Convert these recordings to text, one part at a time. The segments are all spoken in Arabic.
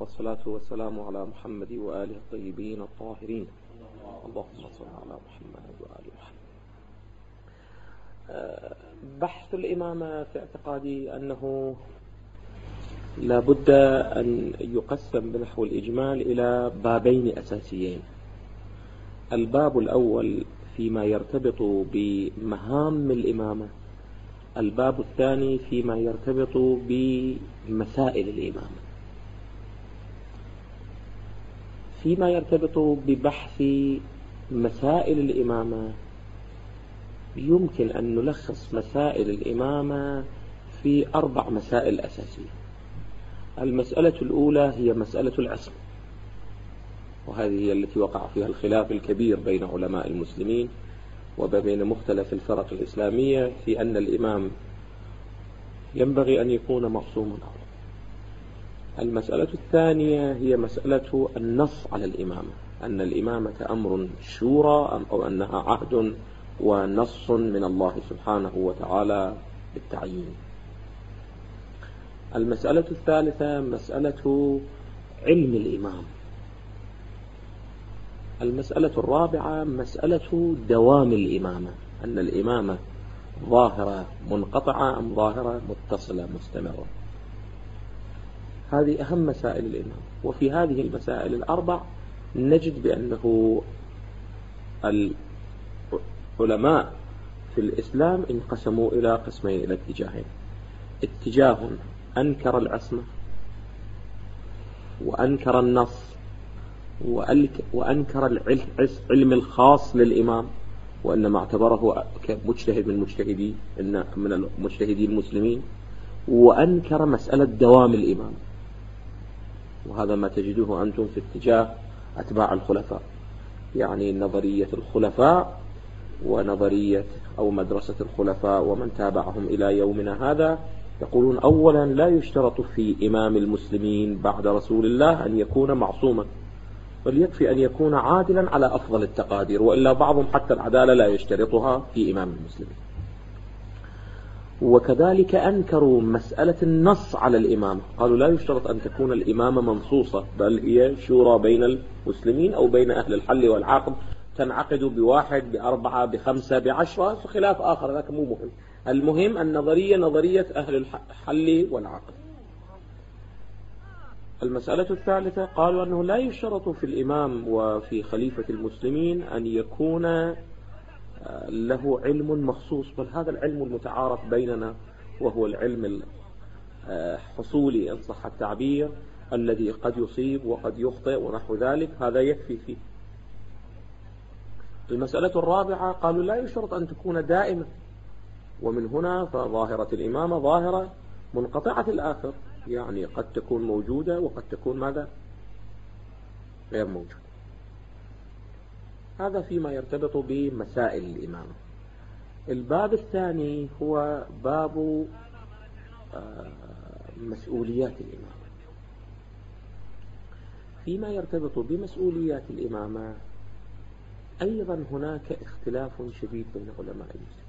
والصلاة والسلام على محمد وآله الطيبين الطاهرين. اللهم صل على محمد وآل محمد. بحث الإمامة في اعتقادي أنه لا بد أن يقسم بنحو الإجمال إلى بابين أساسيين. الباب الأول فيما يرتبط بمهام الإمامة، الباب الثاني فيما يرتبط بمسائل الإمامة. فيما يرتبط ببحث مسائل الإمامة يمكن أن نلخص مسائل الإمامة في 4 مسائل أساسية. المسألة الأولى هي مسألة العصمة، وهذه هي التي وقع فيها الخلاف الكبير بين علماء المسلمين وبين مختلف الفرق الإسلامية في أن الإمام ينبغي أن يكون معصوما. المسألة الثانية هي مسألة النص على الإمامة، أن الإمامة أمر شورى أو أنها عهد ونص من الله سبحانه وتعالى بالتعيين. المسألة الثالثة مسألة علم الإمام. المسألة الرابعة مسألة دوام الإمامة، أن الإمامة ظاهرة منقطعة أم ظاهرة متصلة مستمرة. هذه أهم مسائل الإمام. وفي هذه المسائل ال4 نجد بأنه العلماء في الإسلام انقسموا إلى قسمين، إلى اتجاهين. اتجاه أنكر العصمة وأنكر النص وأنكر العلم الخاص للإمام، وإنما اعتبره كمجتهد من المجتهدين المسلمين، وأنكر مسألة دوام الإمام. وهذا ما تجدوه أنتم في اتجاه أتباع الخلفاء، يعني نظرية الخلفاء ونظرية أو مدرسة الخلفاء ومن تابعهم إلى يومنا هذا يقولون أولا لا يشترط في إمام المسلمين بعد رسول الله أن يكون معصوما، بل يكفي أن يكون عادلا على أفضل التقادير، وإلا بعضهم حتى العدالة لا يشترطها في إمام المسلمين. وكذلك أنكروا مسألة النص على الإمامة، قالوا لا يشترط أن تكون الإمامة منصوصة، بل هي شورى بين المسلمين أو بين أهل الحل والعقد، تنعقد ب1 ب4 ب5 ب10، خلاف آخر ذاك مو مهم. المهم النظرية نظرية أهل الحل والعقد. المسألة الثالثة قالوا أنه لا يشترط في الإمام وفي خليفة المسلمين أن يكون له علم مخصوص، بل هذا العلم المتعارف بيننا وهو العلم الحصولي إن صح التعبير، الذي قد يصيب وقد يخطئ ونحو ذلك، هذا يكفي فيه. المسألة الرابعة قالوا لا يشترط أن تكون دائمة، ومن هنا فظاهرة الإمامة ظاهرة منقطعة الآخر، يعني قد تكون موجودة وقد تكون ماذا؟ غير موجودة. هذا فيما يرتبط بمسائل الإمامة. الباب الثاني هو باب مسؤوليات الإمامة. فيما يرتبط بمسؤوليات الإمامة أيضا هناك اختلاف شديد بين علماء المسلمين.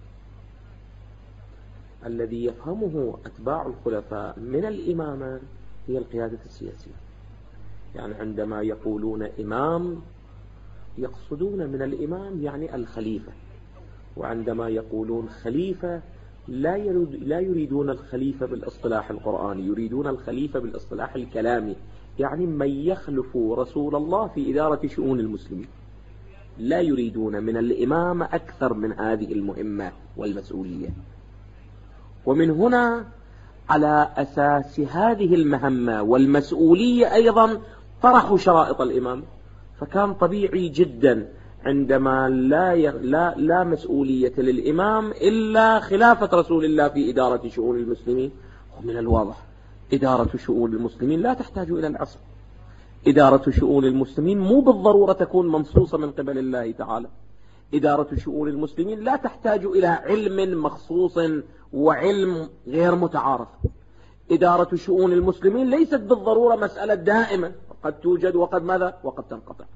الذي يفهمه أتباع الخلفاء من الإمامة هي القيادة السياسية، يعني عندما يقولون إمام يقصدون من الإمام يعني الخليفة، وعندما يقولون خليفة لا يريدون الخليفة بالاصطلاح القرآني، يريدون الخليفة بالاصطلاح الكلامي، يعني من يخلف رسول الله في إدارة شؤون المسلمين. لا يريدون من الإمام أكثر من هذه المهمة والمسؤولية. ومن هنا على أساس هذه المهمة والمسؤولية أيضا طرحوا شرائط الإمام. فكان طبيعي جدا عندما لا مسؤولية للإمام إلا خلافة رسول الله في إدارة شؤون المسلمين. ومن الواضح إدارة شؤون المسلمين لا تحتاج إلى العصر. إدارة شؤون المسلمين مو بالضرورة تكون منصوصة من قبل الله تعالى. إدارة شؤون المسلمين لا تحتاج إلى علم مخصوص وعلم غير متعارف. إدارة شؤون المسلمين ليست بالضرورة مسألة دائمة، قد توجد وقد ماذا وقد تنقطع.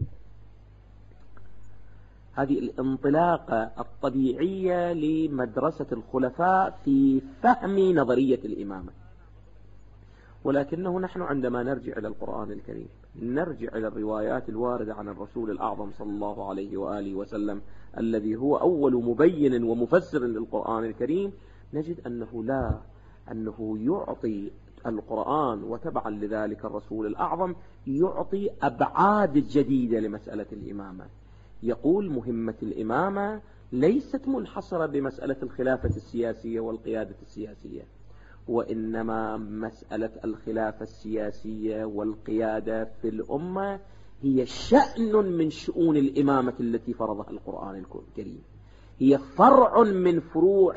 هذه الانطلاقة الطبيعية لمدرسة الخلفاء في فهم نظرية الإمامة. ولكنه نحن عندما نرجع إلى القرآن الكريم، نرجع إلى الروايات الواردة عن الرسول الأعظم صلى الله عليه وآله وسلم الذي هو أول مبين ومفسر للقرآن الكريم، نجد أنه يعطي القرآن وتبعا لذلك الرسول الأعظم يعطي أبعاد جديدة لمسألة الإمامة. يقول مهمة الإمامة ليست منحصرة بمسألة الخلافة السياسية والقيادة السياسية، وإنما مسألة الخلافة السياسية والقيادة في الأمة هي شأن من شؤون الإمامة التي فرضها القرآن الكريم، هي فرع من فروع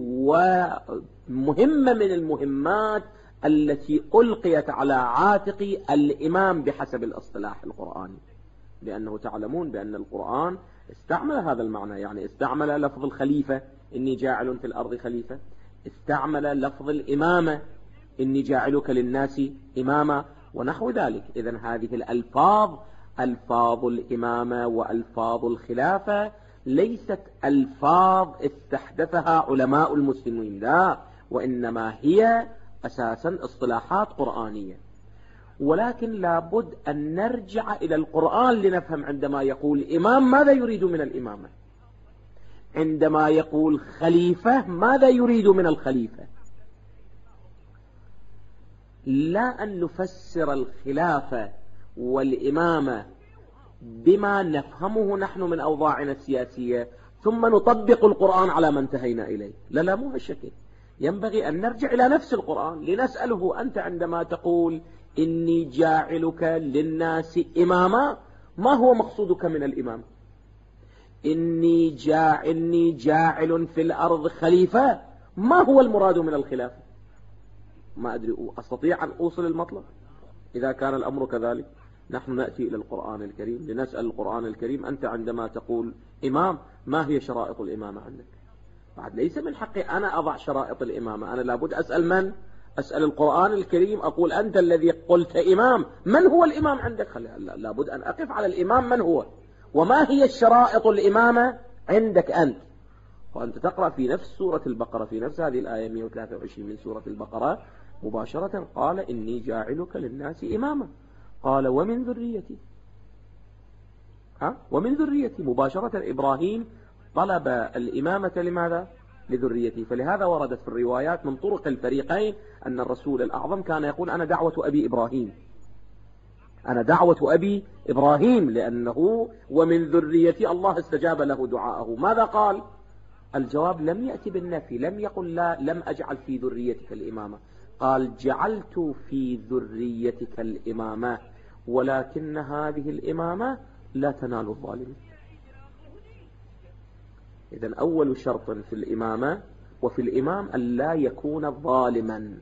ومهمة من المهمات التي ألقيت على عاتق الإمام بحسب الاصطلاح القرآني، لأنه تعلمون بأن القرآن استعمل هذا المعنى، يعني استعمل لفظ الخليفة إني جاعل في الأرض خليفة، استعمل لفظ الإمامة إني جاعلك للناس إماما ونحو ذلك. إذن هذه الألفاظ، ألفاظ الإمامة وألفاظ الخلافة، ليست ألفاظ استحدثها علماء المسلمين، لا، وإنما هي أساسا اصطلاحات قرآنية. ولكن لابد أن نرجع إلى القرآن لنفهم عندما يقول إمام ماذا يريد من الإمامة، عندما يقول خليفة ماذا يريد من الخليفة. لا أن نفسر الخلافة والإمامة بما نفهمه نحن من أوضاعنا السياسية ثم نطبق القرآن على ما انتهينا إليه، لا مو هالشكل. ينبغي أن نرجع إلى نفس القرآن لنسأله أنت عندما تقول إني جاعلك للناس إماما، ما هو مقصودك من الإمام؟ إني جاعل في الأرض خليفة، ما هو المراد من الخلافة؟ ما أدري أستطيع أن أوصل المطلب. إذا كان الأمر كذلك نحن نأتي إلى القرآن الكريم لنسأل القرآن الكريم أنت عندما تقول إمام ما هي شرائط الإمامة عندك؟ بعد ليس من حقي أنا أضع شرائط الإمامة، أنا لابد أسأل من؟ أسأل القرآن الكريم، أقول أنت الذي قلت إمام، من هو الإمام عندك؟ لابد أن أقف على الإمام من هو، وما هي الشرائط الإمامة عندك أنت. وأنت تقرأ في نفس سورة البقرة، في نفس هذه الآية 123 من سورة البقرة مباشرة قال إني جاعلك للناس إماما، قال ومن ذريتي، ومن ذريتي مباشرة. إبراهيم طلب الإمامة لماذا؟ لذريته. فلهذا وردت في الروايات من طرق الفريقين أن الرسول الأعظم كان يقول أنا دعوة أبي إبراهيم، أنا دعوة أبي إبراهيم، لأنه ومن ذريتي الله استجاب له دعاءه. ماذا قال؟ الجواب لم يأتي بالنفي، لم يقل لا لم أجعل في ذريتك الإمامة، قال جعلت في ذريتك الإمامة، ولكن هذه الإمامة لا تنال الظالمين. إذن أول شرط في الإمامة وفي الإمام أن لا يكون ظالما.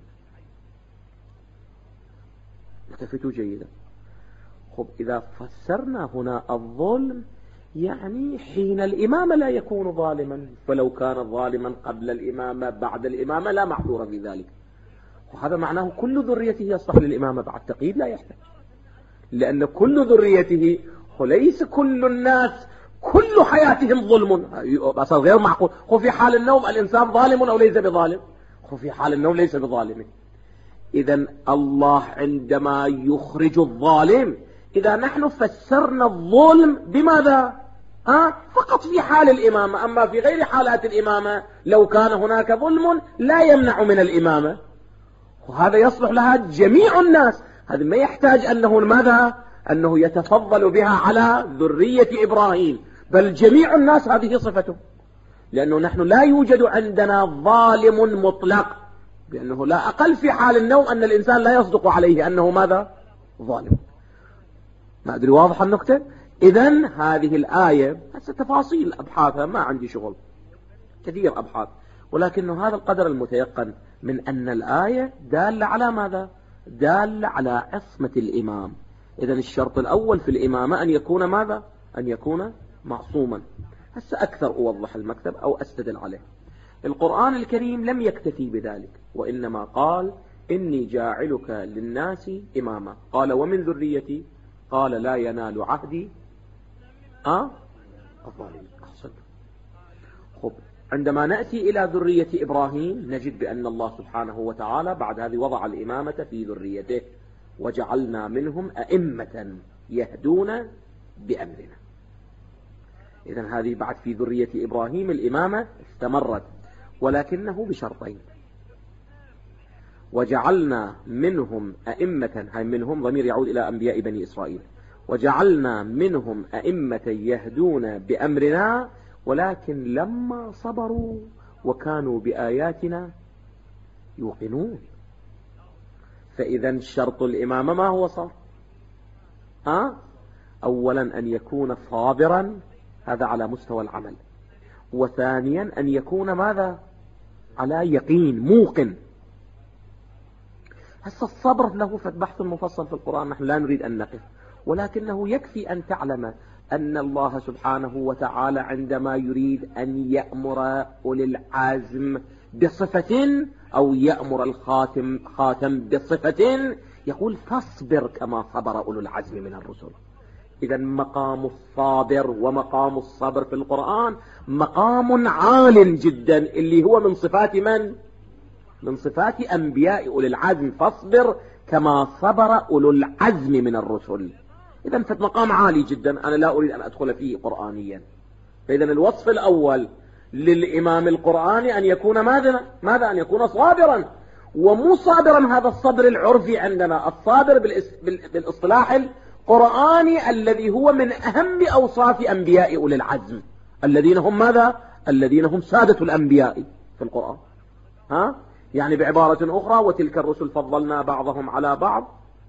التفتوا جيدا. خب إذا فسرنا هنا الظلم يعني حين الإمامة لا يكون ظالما، فلو كان ظالما قبل الإمامة بعد الإمامة لا معذور في ذلك، وهذا معناه كل ذريته يصلح للإمامة، بعد تقييد لا يحتاج، لأن كل ذريته، وليس كل الناس كل حياتهم ظلم، أصلا غير معقول. هو في حال النوم الإنسان ظالم أو ليس بظالم؟ هو في حال النوم ليس بظالم. إذن الله عندما يخرج الظالم، إذا نحن فسرنا الظلم بماذا؟ فقط في حال الإمامة، أما في غير حالات الإمامة لو كان هناك ظلم لا يمنع من الإمامة، وهذا يصلح لها جميع الناس. هذا ما يحتاج أنه ماذا؟ أنه يتفضل بها على ذرية إبراهيم، بل جميع الناس هذه صفته، لأنه نحن لا يوجد عندنا ظالم مطلق، لأنه لا أقل في حال النوم أن الإنسان لا يصدق عليه أنه ماذا؟ ظالم. ما أدري واضح النقطة؟ إذن هذه الآية هسه تفاصيل أبحاثها ما عندي شغل، كثير أبحاث، ولكن هذا القدر المتيقن من أن الآية دالة على ماذا؟ دالة على عصمة الإمام. إذن الشرط الأول في الإمامة أن يكون ماذا؟ أن يكون معصوما. هسه أكثر أوضح المكتب أو أستدل عليه. القرآن الكريم لم يكتفي بذلك، وإنما قال إني جاعلك للناس إماما، قال ومن ذريتي، قال لا ينال عهدي الظالمين. أحسن. خب عندما نأتي إلى ذرية إبراهيم نجد بأن الله سبحانه وتعالى بعد هذه وضع الإمامة في ذريته، وجعلنا منهم أئمة يهدون بأمرنا. إذن هذه بعد في ذرية إبراهيم الإمامة استمرت، ولكنه بشرطين. وجعلنا منهم أئمة، هاي منهم ضمير يعود إلى أنبياء بني إسرائيل، وجعلنا منهم أئمة يهدون بأمرنا ولكن لما صبروا وكانوا بآياتنا يوقنون. فإذا شرط الإمامة ما هو صار؟ أولا أن يكون صابرا، هذا على مستوى العمل، وثانيا أن يكون ماذا؟ على يقين موقن. هسه الصبر له بحث مفصل في القرآن، نحن لا نريد أن نقف، ولكنه يكفي أن تعلم أن الله سبحانه وتعالى عندما يريد أن يأمر أولي العزم بصفة أو يأمر الخاتم بصفة يقول فاصبر كما صبر أولو العزم من الرسل. إذا مقام الصابر ومقام الصبر في القرآن مقام عال جدا، اللي هو من صفات من؟ من صفات أنبياء أولي العزم، فاصبر كما صبر أولو العزم من الرسل. إذا فمقام عالي جدا أنا لا أريد أن أدخل فيه قرآنيا. فإذا الوصف الأول للإمام القرآني أن يكون ماذا؟ أن يكون صابرا، ومو صابرا هذا الصبر العرفي عندنا، الصابر بالاصطلاح القرآني الذي هو من أهم أوصاف أنبياء أولي العزم، الذين هم ماذا؟ الذين هم سادة الأنبياء في القرآن. يعني بعبارة أخرى وتلك الرسل فضلنا بعضهم على بعض،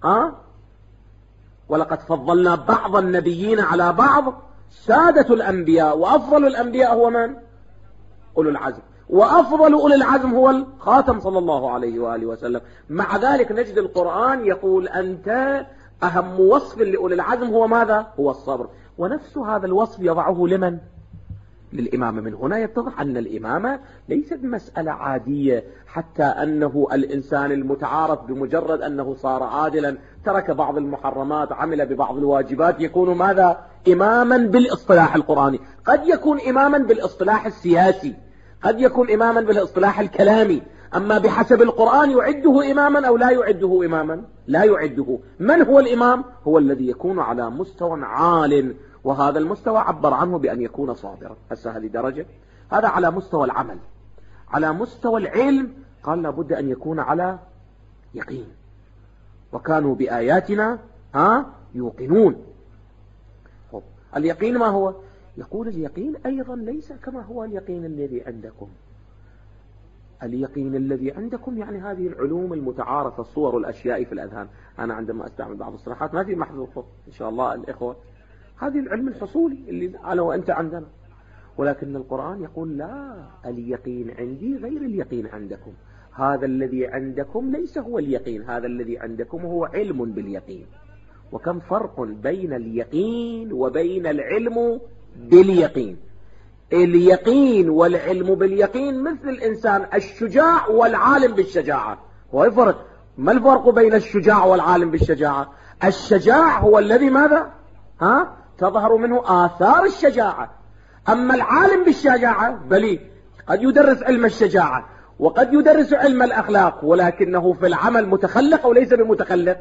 ولقد فضلنا بعض النبيين على بعض، سادة الأنبياء، وأفضل الأنبياء هو من؟ أولو العزم، وأفضل أولي العزم هو الخاتم صلى الله عليه وآله وسلم. مع ذلك نجد القرآن يقول أنت أهم وصف لأولي العزم هو ماذا؟ هو الصبر. ونفس هذا الوصف يضعه لمن؟ للإمامة. من هنا يتضح أن الإمامة ليست مسألة عادية، حتى أنه الإنسان المتعارف بمجرد أنه صار عادلا ترك بعض المحرمات عمل ببعض الواجبات يكون ماذا؟ إماما بالاصطلاح القرآني. قد يكون إماما بالاصطلاح السياسي، قد يكون إماما بالاصطلاح الكلامي، أما بحسب القرآن يعده إماما أو لا يعده إماما؟ لا يعده. من هو الإمام؟ هو الذي يكون على مستوى عال، وهذا المستوى عبر عنه بأن يكون صابرا. هسه هذه درجة، هذا على مستوى العمل. على مستوى العلم قال لابد أن يكون على يقين، وكانوا بآياتنا يوقنون. اليقين ما هو؟ يقول اليقين أيضا ليس كما هو اليقين الذي عندكم. اليقين الذي عندكم يعني هذه العلوم المتعارفة، الصور والأشياء في الأذهان. أنا عندما أستعمل بعض الصراحات ما في محذوف إن شاء الله الإخوة، هذه العلم الحصولي اللي أنا وأنت عندنا. ولكن القرآن يقول لا، اليقين عندي غير اليقين عندكم. هذا الذي عندكم ليس هو اليقين، هذا الذي عندكم هو علم باليقين. وكم فرق بين اليقين وبين العلم باليقين. اليقين والعلم باليقين مثل الإنسان الشجاع والعالم بالشجاعة. هو الفرق. ما الفرق بين الشجاع والعالم بالشجاعة؟ الشجاع هو الذي ماذا؟ تظهر منه آثار الشجاعة. أما العالم بالشجاعة بلي قد يدرس علم الشجاعة وقد يدرس علم الأخلاق، ولكنه في العمل متخلق أو ليس بمتخلق.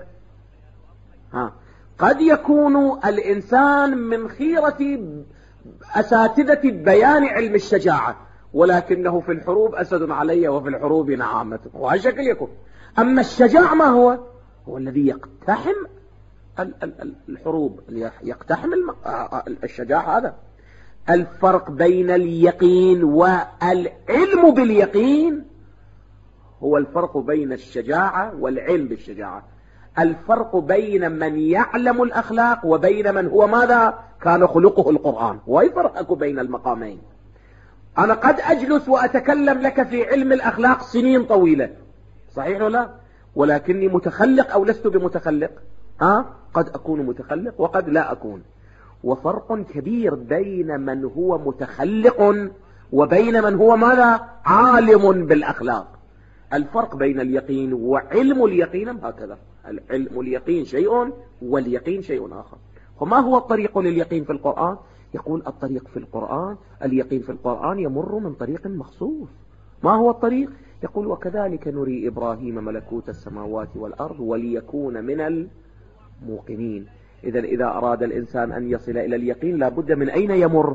قد يكون الإنسان من خيرة أساتذة بيان علم الشجاعة، ولكنه في الحروب أسد علي وفي الحروب نعامة، وهالشكل يكون. أما الشجاع ما هو؟ هو الذي يقتحم الحروب، يقتحم الشجاع. هذا الفرق بين اليقين والعلم باليقين، هو الفرق بين الشجاعة والعلم بالشجاعة. الفرق بين من يعلم الأخلاق وبين من هو ماذا؟ كان خلقه القرآن. ويفرق بين المقامين. أنا قد أجلس وأتكلم لك في علم الأخلاق سنين طويلة، صحيح ولا لا؟ ولكني متخلق أو لست بمتخلق؟ قد أكون متخلق وقد لا أكون. وفرق كبير بين من هو متخلق وبين من هو ماذا؟ عالم بالأخلاق. الفرق بين اليقين وعلم اليقين هكذا. العلم اليقين شيء واليقين شيء آخر. وما هو الطريق لليقين في القرآن؟ يقول الطريق في القرآن، اليقين في القرآن يمر من طريق مخصوص. ما هو الطريق؟ يقول وكذلك نري إبراهيم ملكوت السماوات والأرض وليكون من الموقنين. إذا أراد الإنسان أن يصل إلى اليقين لابد من أين يمر؟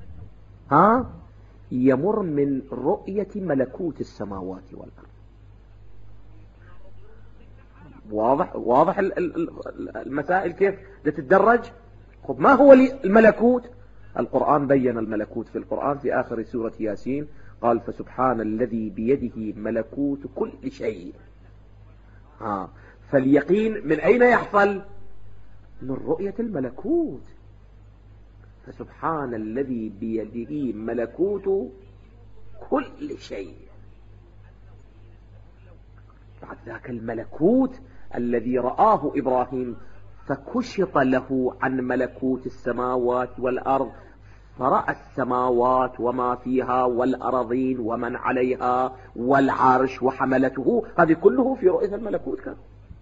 يمر من رؤية ملكوت السماوات والأرض. واضح المسائل كيف تتدرج؟ خب ما هو الملكوت؟ القرآن بين الملكوت في القرآن في آخر سورة ياسين، قال فسبحان الذي بيده ملكوت كل شيء. فاليقين من أين يحصل؟ من رؤية الملكوت. فسبحان الذي بيده ملكوت كل شيء. بعد ذاك الملكوت الذي رآه إبراهيم فكشط له عن ملكوت السماوات والأرض، فرأى السماوات وما فيها والأراضين ومن عليها والعرش وحملته، هذه كله في رؤية الملكوت كان.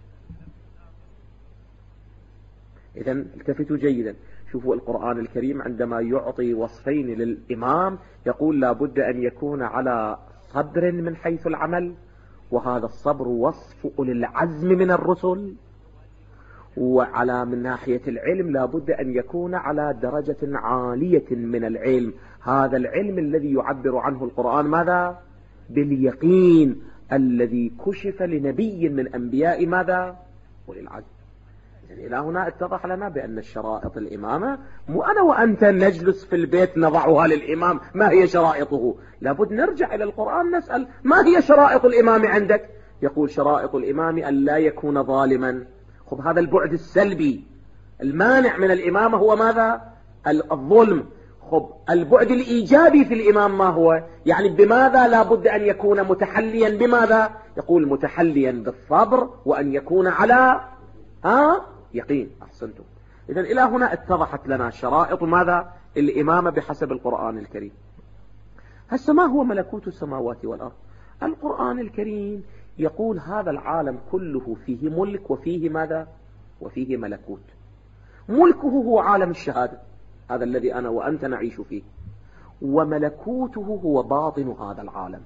إذن التفتوا جيدا، شوفوا القرآن الكريم عندما يعطي وصفين للإمام يقول لابد أن يكون على صبر من حيث العمل، وهذا الصبر وصف أولي العزم من الرسل، وعلى من ناحية العلم لابد أن يكون على درجة عالية من العلم. هذا العلم الذي يعبر عنه القرآن ماذا؟ باليقين الذي كشف لنبي من أنبياء ماذا؟ أولي العزم. إلى هنا اتضح لنا بأن الشرائط الإمامة مو أنا وأنت نجلس في البيت نضعها للإمام، ما هي شرائطه؟ لابد نرجع إلى القرآن نسأل ما هي شرائط الإمام عندك؟ يقول شرائط الإمام أن لا يكون ظالما. خب هذا البعد السلبي المانع من الإمامة هو ماذا؟ الظلم. خب البعد الإيجابي في الإمام ما هو؟ يعني بماذا لابد أن يكون متحليا بماذا؟ يقول متحليا بالصبر وأن يكون على يقين. أحسنتم. إذن إلى هنا اتضحت لنا شرائط ماذا؟ الإمامة بحسب القرآن الكريم. هسه ما هو ملكوت السماوات والأرض؟ القرآن الكريم يقول هذا العالم كله فيه ملك وفيه ماذا؟ وفيه ملكوت. ملكه هو عالم الشهادة، هذا الذي أنا وأنت نعيش فيه، وملكوته هو باطن هذا العالم،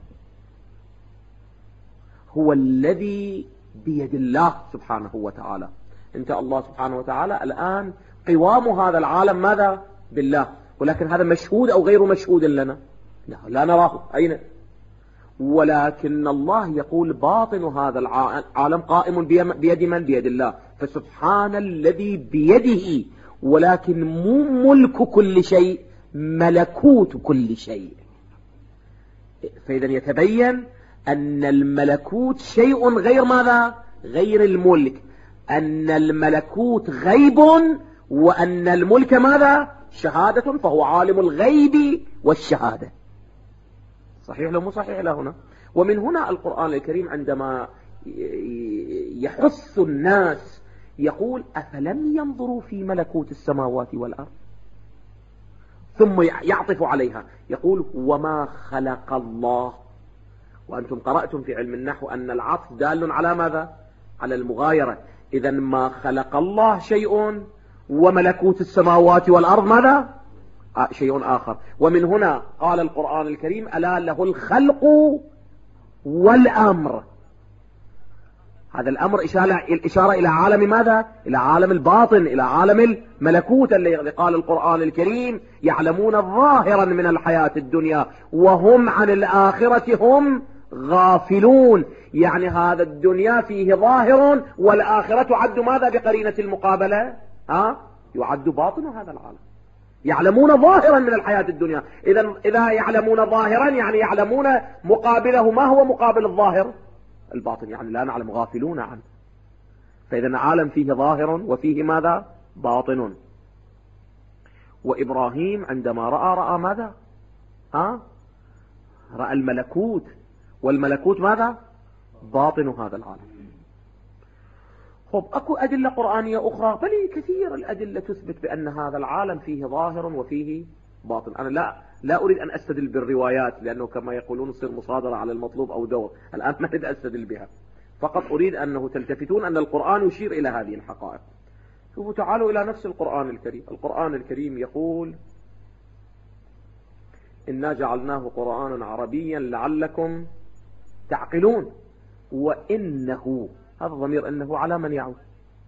هو الذي بيد الله سبحانه وتعالى. انت الله سبحانه وتعالى الآن قوام هذا العالم ماذا؟ بالله، ولكن هذا مشهود أو غير مشهود لنا؟ لا نراه. أين؟ ولكن الله يقول باطن هذا العالم قائم بيد من؟ بيد الله. فسبحان الذي بيده، ولكن مو ملك كل شيء، ملكوت كل شيء. فإذا يتبين أن الملكوت شيء غير ماذا؟ غير الملك. أن الملكوت غيب وأن الملك ماذا؟ شهادة، فهو عالم الغيب والشهادة. صحيح لو مو صحيح لا هنا؟ ومن هنا القرآن الكريم عندما يحث الناس يقول أفلم ينظروا في ملكوت السماوات والأرض، ثم يعطف عليها يقول وما خلق الله. وأنتم قرأتم في علم النحو أن العطف دال على ماذا؟ على المغايرة. إذا ما خلق الله شيء وملكوت السماوات والأرض ماذا؟ شيء آخر. ومن هنا قال القرآن الكريم ألا له الخلق والأمر. هذا الأمر إشارة إلى عالم ماذا؟ إلى عالم الباطن، إلى عالم الملكوت الذي قال القرآن الكريم يعلمون ظاهرا من الحياة الدنيا وهم عن الآخرة هم غافلون. يعني هذا الدنيا فيه ظاهر والآخرة عد ماذا بقرينة المقابلة؟ يعد باطن هذا العالم. يعلمون ظاهرا من الحياة الدنيا. إذا يعلمون ظاهرا يعني يعلمون مقابله. ما هو مقابل الظاهر؟ الباطن، يعني لا نعلم، غافلون عنه. فإذا العالم فيه ظاهر وفيه ماذا؟ باطن. وإبراهيم عندما رأى ماذا؟ رأى الملكوت، والملكوت ماذا؟ باطن هذا العالم. خب أكو أدلة قرآنية أخرى، بل كثير الأدلة تثبت بأن هذا العالم فيه ظاهر وفيه باطن. أنا لا أريد أن أستدل بالروايات، لأنه كما يقولون تصير مصادرة على المطلوب أو دور. الآن ما أريد أستدل بها، فقط أريد أنه تلتفتون أن القرآن يشير إلى هذه الحقائق. شوفوا تعالوا إلى نفس القرآن الكريم. القرآن الكريم يقول إنا جعلناه قرآنا عربيا لعلكم تعقلون. وإنه، هذا الضمير إنه على من يعود؟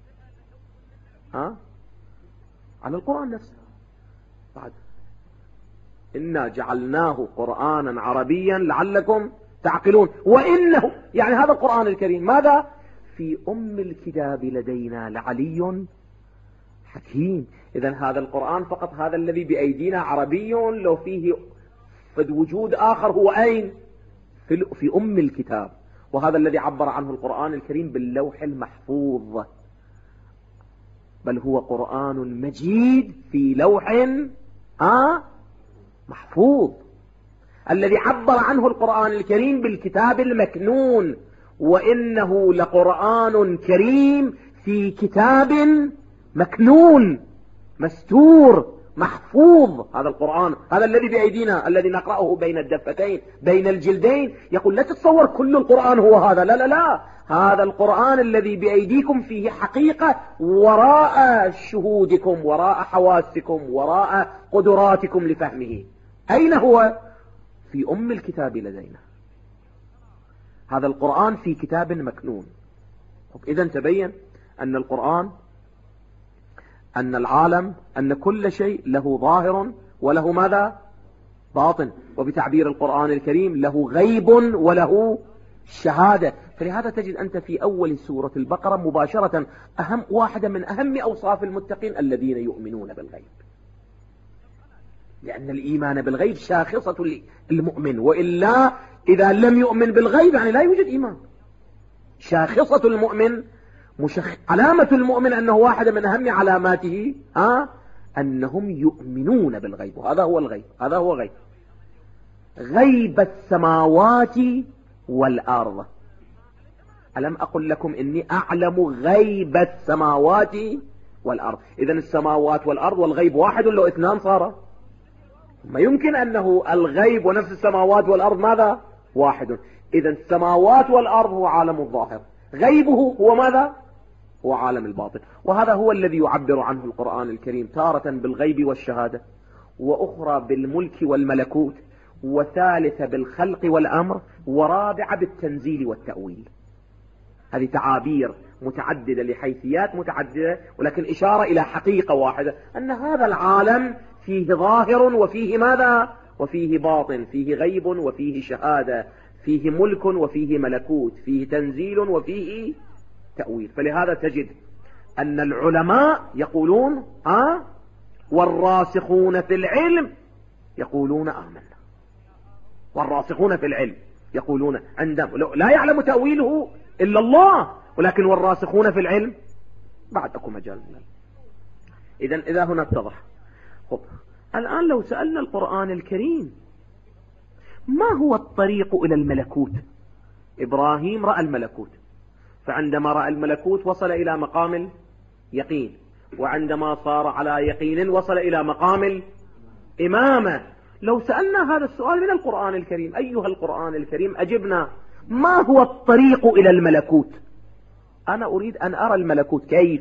على القرآن نفسه. بعد إنا جعلناه قرآنا عربيا لعلكم تعقلون. وإنه يعني هذا القرآن الكريم ماذا؟ في أم الكتاب لدينا لعلي حكيم. إذن هذا القرآن فقط هذا الذي بأيدينا عربي، لو فيه فد وجود آخر هو أين؟ في أم الكتاب. وهذا الذي عبر عنه القرآن الكريم باللوح المحفوظ، بل هو قرآن مجيد في لوح محفوظ. الذي عبر عنه القرآن الكريم بالكتاب المكنون، وإنه لقرآن كريم في كتاب مكنون مستور محفوظ. هذا القرآن هذا الذي بأيدينا الذي نقرأه بين الدفتين بين الجلدين. يقول لا تتصور كل القرآن هو هذا، لا لا لا، هذا القرآن الذي بأيديكم فيه حقيقة وراء شهودكم، وراء حواسكم، وراء قدراتكم لفهمه. أين هو؟ في أم الكتاب لدينا. هذا القرآن في كتاب مكنون. إذن تبين أن القرآن، أن العالم، أن كل شيء له ظاهر وله ماذا؟ باطن. وبتعبير القرآن الكريم له غيب وله شهادة. فلهذا تجد أنت في أول سورة البقرة مباشرة واحدة من أهم أوصاف المتقين الذين يؤمنون بالغيب، لأن الإيمان بالغيب شاخصة المؤمن، وإلا إذا لم يؤمن بالغيب يعني لا يوجد إيمان. شاخصة المؤمن، علامة المؤمن أنه واحدة من أهم علاماته أنهم يؤمنون بالغيب. وهذا هو الغيب، هذا هو غيب، غيب السماوات والأرض. ألم أقل لكم إني أعلم غيب السماوات والأرض؟ إذن السماوات والأرض والغيب واحد لو اثنان صار. ما يمكن أنه الغيب ونفس السماوات والأرض ماذا؟ واحد. إذن السماوات والأرض هو عالم الظاهر، غيبه هو ماذا؟ هو عالم الباطن. وهذا هو الذي يعبر عنه القرآن الكريم تارة بالغيب والشهادة، وأخرى بالملك والملكوت، وثالثة بالخلق والأمر، ورابعة بالتنزيل والتأويل. هذه تعابير متعددة لحيثيات متعددة، ولكن إشارة إلى حقيقة واحدة، أن هذا العالم فيه ظاهر وفيه ماذا؟ وفيه باطن، فيه غيب وفيه شهادة، فيه ملك وفيه ملكوت، فيه تنزيل وفيه تأويل. فلهذا تجد أن العلماء يقولون والراسخون في العلم يقولون آمنا. والراسخون في العلم يقولون عندهم لا يعلم تأويله إلا الله، ولكن والراسخون في العلم بعدكم مجال. إذا هنا اتضح. الآن لو سألنا القرآن الكريم ما هو الطريق إلى الملكوت؟ إبراهيم رأى الملكوت، فعندما رأى الملكوت وصل إلى مقام اليقين، وعندما صار على يقين وصل إلى مقام الإمامة. لو سألنا هذا السؤال من القرآن الكريم، أيها القرآن الكريم أجبنا، ما هو الطريق إلى الملكوت؟ أنا أريد أن أرى الملكوت كيف؟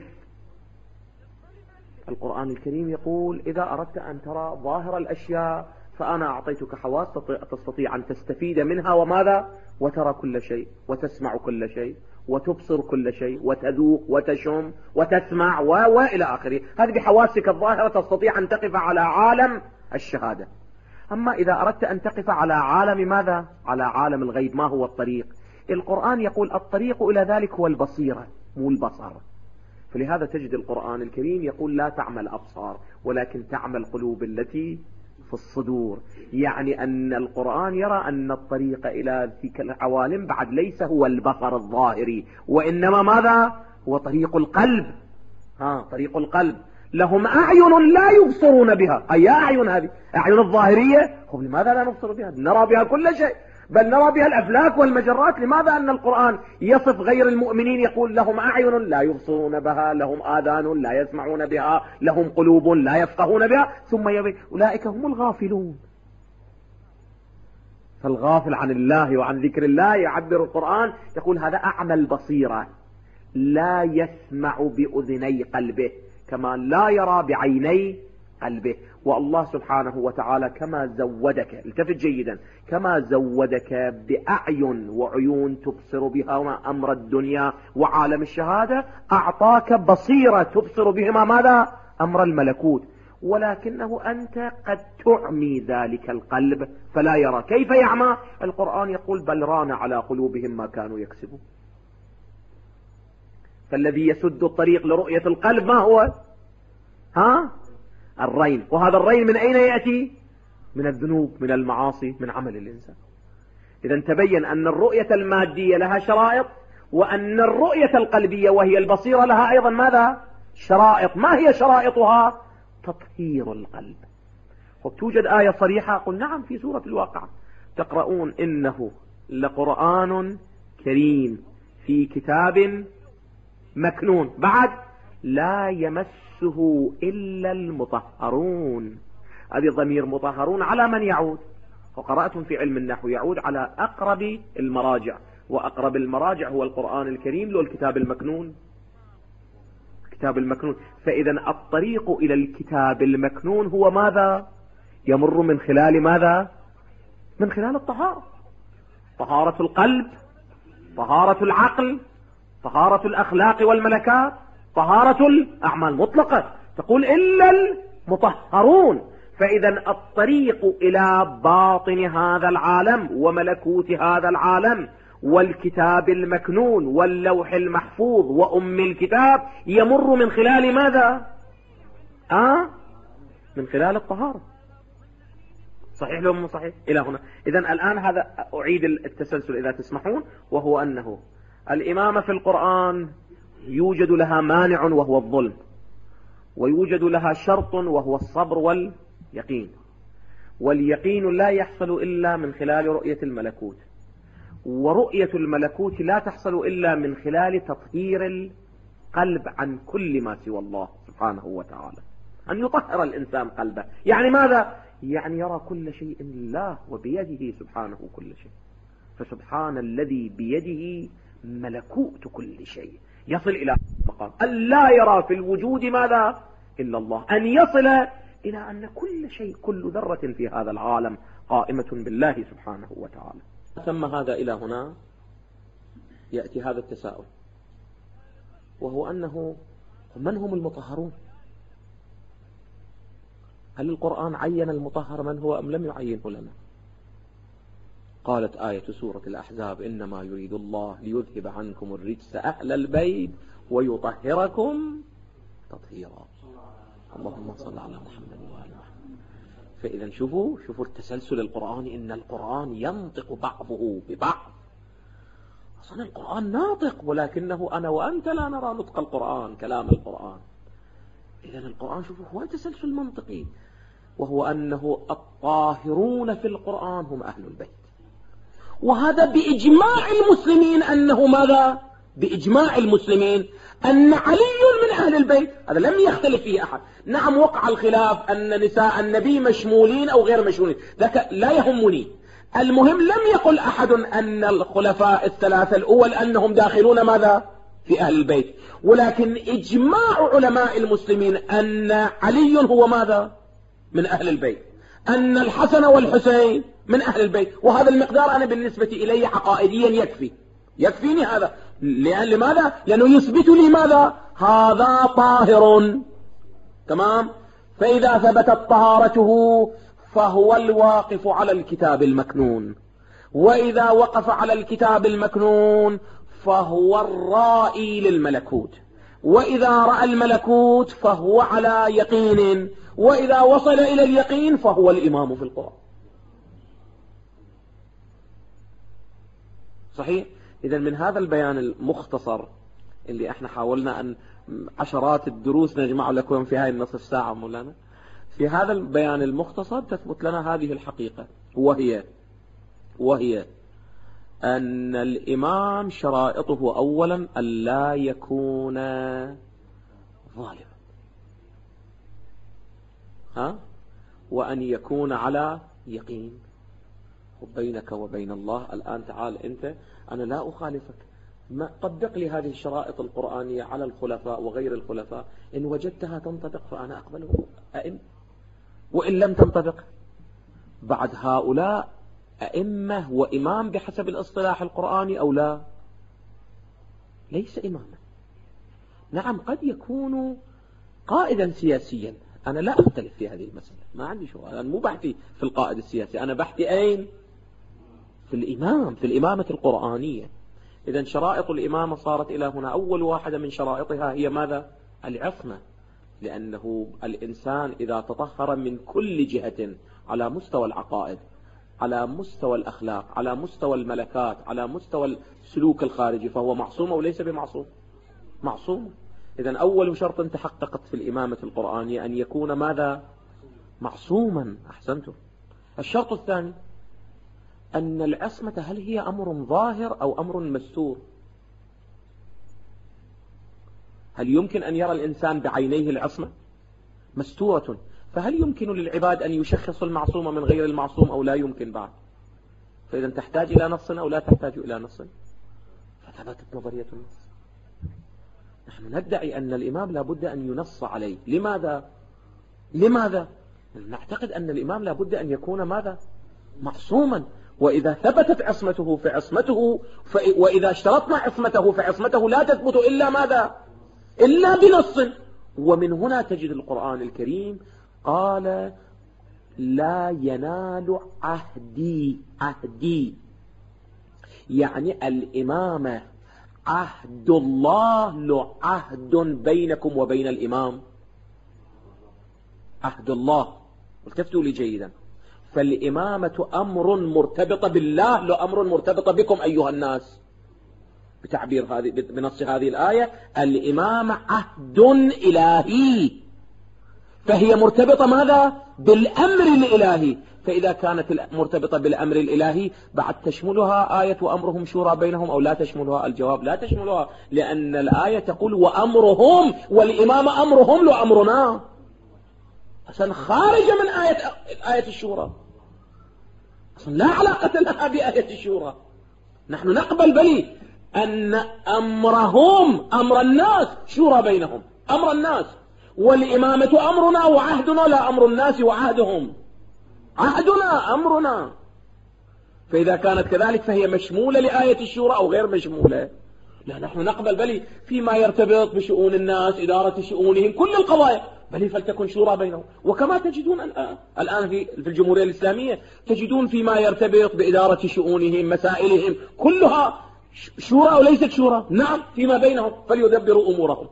القرآن الكريم يقول إذا أردت أن ترى ظاهر الأشياء فأنا أعطيتك حواس تستطيع أن تستفيد منها، وماذا؟ وترى كل شيء، وتسمع كل شيء، وتبصر كل شيء، وتذوق وتشم وتسمع وإلى آخره. هذه بحواسك الظاهرة تستطيع أن تقف على عالم الشهادة. أما إذا أردت أن تقف على عالم ماذا؟ على عالم الغيب، ما هو الطريق؟ القرآن يقول الطريق إلى ذلك هو البصيرة مو البصر. فلهذا تجد القرآن الكريم يقول لا تعمى الأبصار ولكن تعمى القلوب التي في الصدور. يعني أن القرآن يرى أن الطريق إلى تلك العوالم بعد ليس هو البصر الظاهري، وإنما ماذا؟ هو طريق القلب. طريق القلب. لهم أعين لا يبصرون بها، أي أعين هذه؟ أعين الظاهرية. لماذا لا نبصر بها؟ نرى بها كل شيء، بل نرى بها الأفلاك والمجرات. لماذا أن القرآن يصف غير المؤمنين يقول لهم أعين لا يبصرون بها، لهم آذان لا يسمعون بها، لهم قلوب لا يفقهون بها، ثم أولئك هم الغافلون. فالغافل عن الله وعن ذكر الله يعبر القرآن يقول هذا أعمى البصيرة، لا يسمع بأذني قلبه، كما لا يرى بعيني قلبه. والله سبحانه وتعالى كما زودك، التفت جيدا، كما زودك بأعين وعيون تبصر بها أمر الدنيا وعالم الشهادة، أعطاك بصيرة تبصر بهما ماذا؟ أمر الملكوت. ولكنه أنت قد تعمي ذلك القلب فلا يرى. كيف يعمى؟ القرآن يقول بل ران على قلوبهم ما كانوا يكسبون. فالذي يسد الطريق لرؤية القلب ما هو؟ الرين. وهذا الرين من أين يأتي؟ من الذنوب، من المعاصي، من عمل الإنسان. إذا تبين أن الرؤية المادية لها شرائط، وأن الرؤية القلبية وهي البصيرة لها أيضا ماذا؟ شرائط. ما هي شرائطها؟ تطهير القلب. وتوجد آية صريحة، قل نعم، في سورة الواقعة تقرؤون إنه لقرآن كريم في كتاب مكنون، بعد لا يمسه إلا المطهرون. هذه ضمير مطهرون على من يعود؟ وقرأتم في علم النحو يعود على أقرب المراجع، وأقرب المراجع هو القرآن الكريم له الكتاب المكنون، كتاب المكنون. فإذا الطريق إلى الكتاب المكنون هو ماذا؟ يمر من خلال ماذا؟ من خلال الطهارة. طهارة القلب، طهارة العقل، طهارة الأخلاق والملكات، طهارة الأعمال مطلقة. تقول إلا المطهرون. فإذا الطريق إلى باطن هذا العالم وملكوت هذا العالم والكتاب المكنون واللوح المحفوظ وأم الكتاب يمر من خلال ماذا؟ من خلال الطهارة. صحيح لو مو صحيح؟ إلى هنا. إذن الآن هذا أعيد التسلسل إذا تسمحون، وهو أنه الإمامة في القرآن يوجد لها مانع وهو الظلم، ويوجد لها شرط وهو الصبر واليقين. واليقين لا يحصل إلا من خلال رؤية الملكوت، ورؤية الملكوت لا تحصل إلا من خلال تطهير القلب عن كل ما سوى الله سبحانه وتعالى. أن يطهر الإنسان قلبه، يعني ماذا؟ يعني يرى كل شيء لله وبيده سبحانه كل شيء. فسبحان الذي بيده ملكوت كل شيء، يصل إلى مقام أن لا يرى في الوجود ماذا؟ إلا الله، أن يصل إلى أن كل شيء، كل ذرة في هذا العالم قائمة بالله سبحانه وتعالى. ثم هذا إلى هنا يأتي هذا التساؤل، وهو أنه من هم المطهرون؟ هل القرآن عين المطهر من هو أم لم يعينه لنا؟ قالت آية سورة الأحزاب إنما يريد الله ليذهب عنكم الرجس أهل البيت ويطهركم تطهيرا. اللهم صل على محمد وآل محمد. فإذا شوفوا التسلسل القرآني، إن القرآن ينطق بعضه ببعض. أصلا القرآن ناطق، ولكنه أنا وأنت لا نرى نطق القرآن، كلام القرآن. إذا القرآن شوفوا هو تسلسل منطقي، وهو أنه الطاهرون في القرآن هم أهل البيت. وهذا بإجماع المسلمين أنه ماذا؟ بإجماع المسلمين أن علي من أهل البيت، هذا لم يختلف فيه أحد. نعم وقع الخلاف أن نساء النبي مشمولين أو غير مشمولين، ذاك لا يهمني. المهم لم يقل أحد أن الخلفاء الثلاثة الأول أنهم داخلون ماذا؟ في أهل البيت. ولكن إجماع علماء المسلمين أن علي هو ماذا؟ من أهل البيت، أن الحسن والحسين من أهل البيت. وهذا المقدار أنا بالنسبة إلي عقائديا يكفيني هذا. لماذا؟ لأنه يثبت لي ماذا؟ هذا طاهر. تمام. فإذا ثبتت طهارته فهو الواقف على الكتاب المكنون، وإذا وقف على الكتاب المكنون فهو الرائي للملكوت، وإذا رأى الملكوت فهو على يقين، وإذا وصل إلى اليقين فهو الإمام في القرآن. صحيح. إذا من هذا البيان المختصر اللي احنا حاولنا أن عشرات الدروس نجمع لكم في هذه النصف ساعة مولانا، في هذا البيان المختصر تثبت لنا هذه الحقيقة، وهي أن الإمام شرائطه أولا أن لا يكون ظالما، وأن يكون على يقين. وبينك وبين الله الآن تعال أنت، أنا لا أخالفك، ما طبق لي هذه الشرائط القرآنية على الخلفاء وغير الخلفاء، إن وجدتها تنطبق فأنا أقبله وإن لم تنطبق بعد هؤلاء أئمة وإمام بحسب الاصطلاح القرآني أو لا؟ ليس إماما. نعم قد يكون قائدا سياسيا، أنا لا أختلف في هذه المسألة، ما عندي شغل، أنا مو بحثي في القائد السياسي، أنا بحثي أين؟ في الإمام، في الإمامة القرآنية. إذن شرائط الإمامة صارت إلى هنا، أول واحدة من شرائطها هي ماذا؟ العصمة، لأنه الإنسان إذا تطهر من كل جهة على مستوى العقائد، على مستوى الأخلاق، على مستوى الملكات، على مستوى السلوك الخارجي، فهو معصوم وليس بمعصوم؟ معصوم. إذن أول شرط تحققت في الإمامة القرآنية أن يكون ماذا؟ معصوما. أحسنتم. الشرط الثاني أن العصمة هل هي أمر ظاهر أو أمر مستور؟ هل يمكن أن يرى الإنسان بعينيه العصمة؟ مستورة. فهل يمكن للعباد أن يشخصوا المعصوم من غير المعصوم أو لا يمكن بعد؟ فإذا تحتاج إلى نص أو لا تحتاج إلى نص؟ فثبتت نظرية النص. نحن ندعي أن الإمام لا بد أن ينص عليه. لماذا؟ نعتقد أن الإمام لا بد أن يكون ماذا؟ معصوما. وإذا ثبتت عصمته فعصمته وإذا اشترطنا عصمته فعصمته لا تثبت إلا ماذا؟ إلا بنص. ومن هنا تجد القرآن الكريم قال لا ينال عهدي، يعني الإمامة عهد الله، له عهد بينكم وبين الإمام، عهد الله. التفتوا لي جيدا، فالإمامة أمر مرتبط بالله، له أمر مرتبط بكم أيها الناس. بتعبير هذه بنص هذه الآية الإمامة عهد إلهي، فهي مرتبطة ماذا؟ بالأمر الإلهي. فإذا كانت مرتبطة بالأمر الإلهي بعد تشملها آية وأمرهم شورى بينهم أو لا تشملها؟ الجواب لا تشملها، لأن الآية تقول وأمرهم، والإمامة أمرهم لو أمرنا، أصلا خارجة من آية الشورى، أصلا لا علاقة لها بآية الشورى. نحن نقبل بلي أن أمرهم أمر الناس شورى بينهم، أمر الناس، والإمامة أمرنا وعهدنا، لا أمر الناس وعهدهم، عهدنا أمرنا. فإذا كانت كذلك فهي مشمولة لآية الشورى أو غير مشمولة؟ لا، نحن نقبل بلي فيما يرتبط بشؤون الناس، إدارة شؤونهم، كل القضايا بل فلتكن شورى بينهم. وكما تجدون الآن في الجمهورية الإسلامية تجدون فيما يرتبط بإدارة شؤونهم مسائلهم كلها شورى أو ليست شورى؟ نعم، فيما بينهم فليدبروا أمورهم.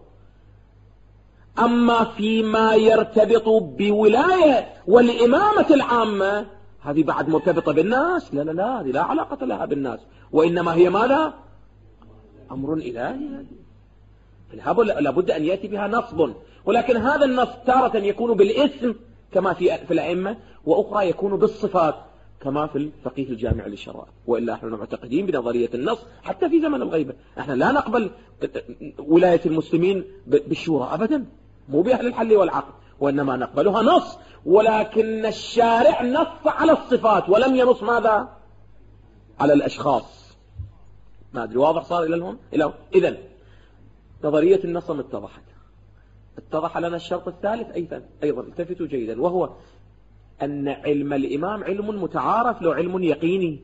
أما فيما يرتبط بولاية والإمامة العامة هذه بعد مرتبطة بالناس، لا هذه لا علاقة لها بالناس، وإنما هي ماذا؟ أمر إلهي. لابد أن يأتي بها نصب، ولكن هذا النص تارة يكون بالاسم كما في الأئمة، وأخرى يكون بالصفات كما في الفقيه الجامع للشرائع. وإلا احنا معتقدين بنظرية النص حتى في زمن الغيبة. احنا لا نقبل ولاية المسلمين بالشورى أبدا، مو بأهل الحل والعقد، وإنما نقبلها نص، ولكن الشارع نص على الصفات ولم ينص ماذا؟ على الأشخاص. ما أدري واضح صار إلى الهون؟ إذن نظرية النص اتضح لنا الشرط الثالث أيضا التفتوا جيدا، وهو أن علم الإمام علم متعارف، له علم يقيني.